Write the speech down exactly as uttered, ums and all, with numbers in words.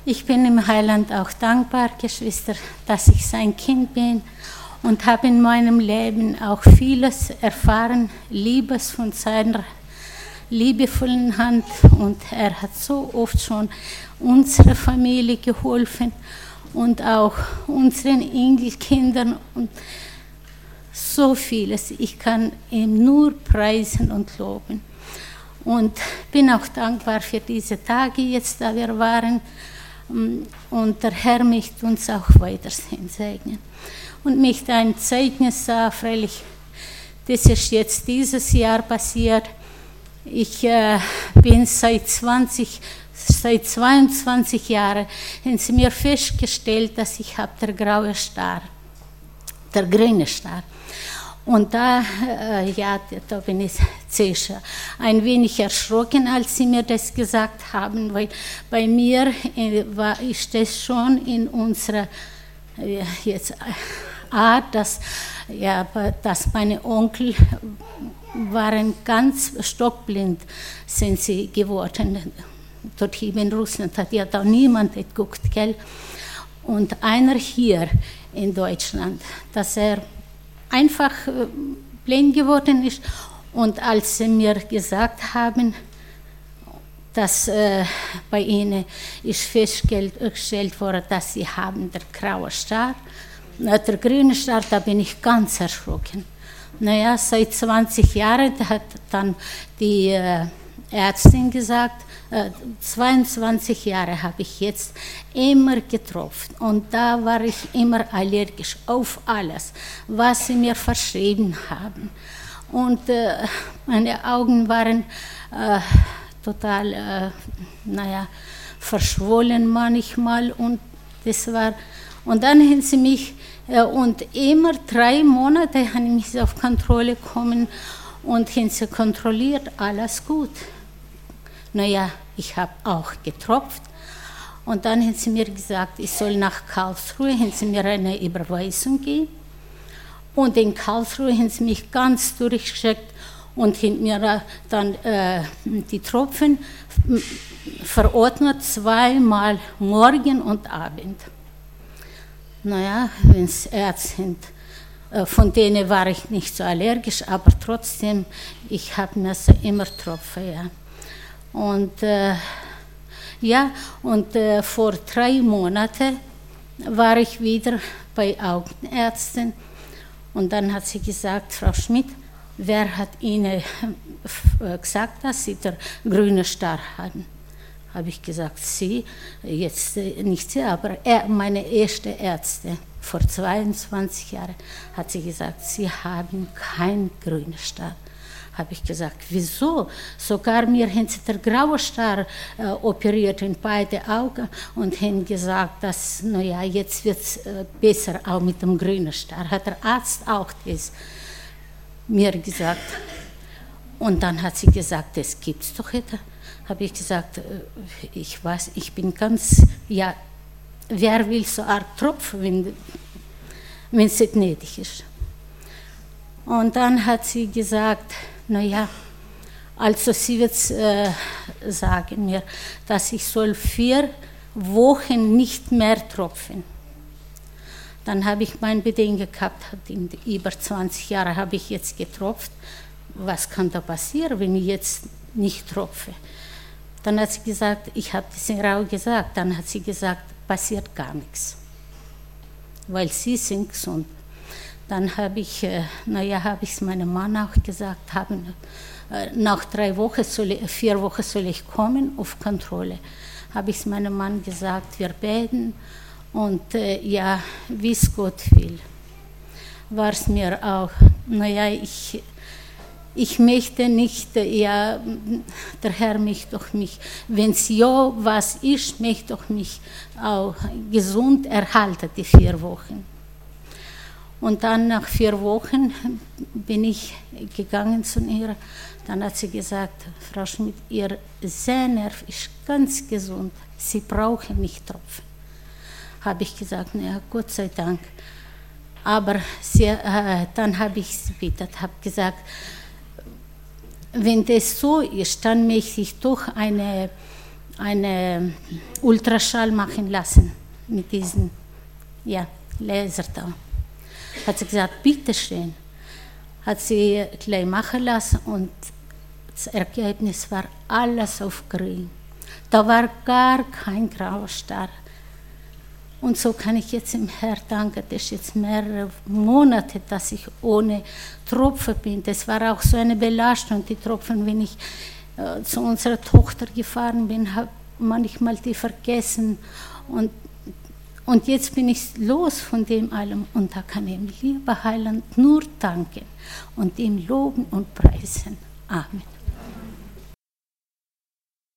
Ich bin im Heiland auch dankbar, Geschwister, dass ich sein Kind bin und habe in meinem Leben auch vieles erfahren, Liebes von seiner liebevollen Hand, und er hat so oft schon unserer Familie geholfen und auch unseren Enkelkindern und so vieles. Ich kann ihm nur preisen und loben und bin auch dankbar für diese Tage jetzt, da wir waren. Und der Herr möchte uns auch weiterhin segnen. Und möchte ein Zeugnis sagen, freilich, das ist jetzt dieses Jahr passiert. Ich äh, bin seit zwanzig, seit zweiundzwanzig Jahren, haben sie mir festgestellt, dass ich habe der graue Star, der grüne Star. Und da, äh, ja, da bin ich zuerst ein wenig erschrocken, als sie mir das gesagt haben, weil bei mir äh, war, ist das schon in unserer äh, jetzt, Art, dass, ja, dass meine Onkel waren ganz stockblind, sind sie geworden. Dort hier in Russland hat ja da niemand geguckt, gell? Und einer hier in Deutschland, dass er einfach blind geworden ist. Und als sie mir gesagt haben, dass äh, bei ihnen ist festgestellt worden, dass sie haben den grauen Star, äh, der grüne Star, da bin ich ganz erschrocken. Naja, seit zwanzig Jahren hat dann die äh, Ärztin gesagt, äh, zweiundzwanzig Jahre habe ich jetzt immer getropft. Und da war ich immer allergisch auf alles, was sie mir verschrieben haben. Und äh, meine Augen waren äh, total, äh, naja, verschwollen manchmal. Und das war, und dann haben sie mich, äh, und immer drei Monate haben mich auf Kontrolle gekommen und haben sie kontrolliert, alles gut. Naja, ich habe auch getropft. Und dann haben sie mir gesagt, ich soll nach Karlsruhe, haben sie mir eine Überweisung gegeben. Und in Karlsruhe haben sie mich ganz durchgeschickt und haben mir dann äh, die Tropfen verordnet, zweimal morgen und Abend. Naja, wenn es Ärzte sind, äh, von denen war ich nicht so allergisch, aber trotzdem, ich habe mir so immer Tropfen, ja. Und äh, ja, und äh, vor drei Monaten war ich wieder bei Augenärzten. Und dann hat sie gesagt, Frau Schmidt, wer hat Ihnen gesagt, dass Sie den grünen Star haben? Habe ich gesagt, Sie, jetzt nicht Sie, aber er, meine erste Ärzte vor zweiundzwanzig Jahren, hat sie gesagt, Sie haben keinen grünen Star. Habe ich gesagt, wieso? Sogar mir haben sie den grauen Star äh, operiert in beide Augen und haben gesagt, dass, naja, jetzt wird es äh, besser auch mit dem grünen Star. Hat der Arzt auch das mir gesagt. Und dann hat sie gesagt, das gibt's doch nicht. Habe ich gesagt, äh, ich weiß, ich bin ganz, ja, wer will so eine Art Tropfen, wenn, wenn es nicht nötig ist. Und dann hat sie gesagt, naja, also sie wird äh, sagen mir, dass ich soll vier Wochen nicht mehr tropfen. Dann habe ich mein Bedenken gehabt, in über zwanzig Jahren habe ich jetzt getropft. Was kann da passieren, wenn ich jetzt nicht tropfe? Dann hat sie gesagt, ich habe das in Rau gesagt, dann hat sie gesagt, passiert gar nichts, weil sie sind gesund. Dann habe ich, naja, habe ich es meinem Mann auch gesagt, haben, nach drei Wochen, soll, vier Wochen soll ich kommen auf Kontrolle. Habe ich es meinem Mann gesagt, wir beten und äh, ja, wie es Gott will. War es mir auch, naja, ich, ich möchte nicht, ja, der Herr möchte doch mich, wenn es ja was ist, möchte doch mich auch gesund erhalten, die vier Wochen. Und dann nach vier Wochen bin ich gegangen zu ihr. Dann hat sie gesagt, Frau Schmidt, Ihr Sehnerv ist ganz gesund. Sie brauchen nicht tropfen. Habe ich gesagt, na Gott sei Dank. Aber sie, äh, dann habe ich sie gebeten, habe gesagt, wenn das so ist, dann möchte ich doch eine eine Ultraschall machen lassen mit diesem ja, Laser da. Hat sie gesagt, bitteschön. Hat sie gleich machen lassen und das Ergebnis war alles auf grün. Da war gar kein grauer Star. Und so kann ich jetzt im Herrn danken. Das ist jetzt mehrere Monate, dass ich ohne Tropfen bin. Das war auch so eine Belastung, die Tropfen, wenn ich äh, zu unserer Tochter gefahren bin, habe manchmal die vergessen. Und, und jetzt bin ich los von dem allem. Und da kann ich dem lieber Heiland nur danken und ihm loben und preisen. Amen.